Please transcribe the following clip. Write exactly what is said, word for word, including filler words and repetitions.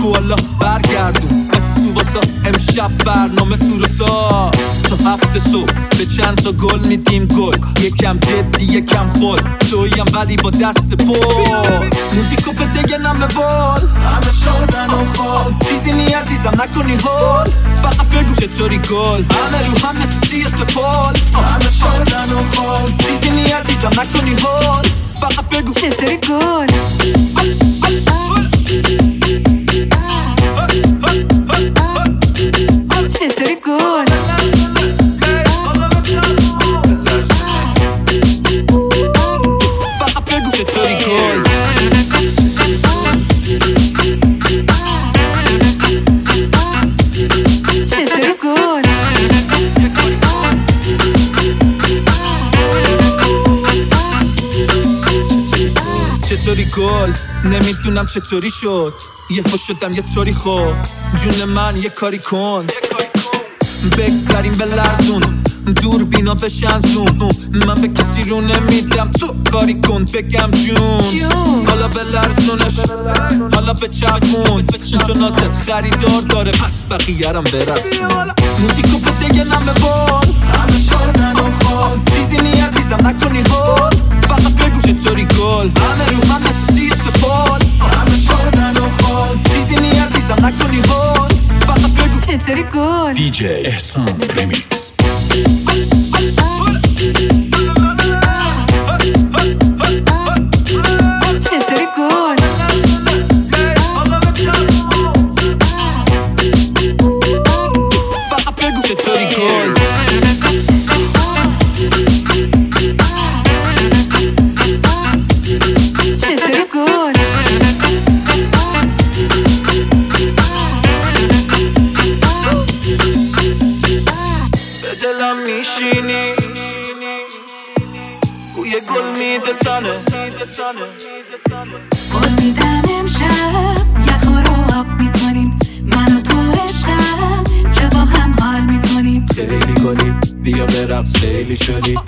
تو حالا برگردون مثل سوباسا امشب برنامه سورسا تا هفته صبح به چند تا گل میدیم گل یکم جدی یکم فول تویم ولی با دست پر موزیکو به دیگه نمه بال همه شادن و خال چیزی نی عزیزم نکنی حال فقط بگو چطوری گل همه رو هم مثل سی سپال همه شادن و خال چیزی نی عزیزم نکنی حال فقط بگو چطوری گل چطوری گل فقط بگو چطوری گل چطوری گل چطوری گل نمیدونم چطوری شد یهو شدم یه طوری خوب جون من یه کاری کن بگذاریم به لرزون دور بینا بشن زون من به کسی رو نمیدم تو کاری کن بگم جون حالا به لرزونش حالا به چرخون تو نازت خریدار داره پس بقیه رم برقصون موزیکو به دیگه نمه بال همه شادن و خال چیزی نی عزیزم نکنی حال فقط بگو چطوری گل همه رو هم مثل سی سپال همه شادن و خال چیزی نی عزیزم نکنی حال فقط بگو چطوری گل دی جی احسان ریمیکس چطوری گل فقط بگو چطوری گل چطوری گل به دلم میشینی بوی گل میده تنه قول میدم امشب یخ رو آب میکنیم من و تو عشقم چه با هم حال میکنیم خیلی گلی بیا برقص خیلی شدی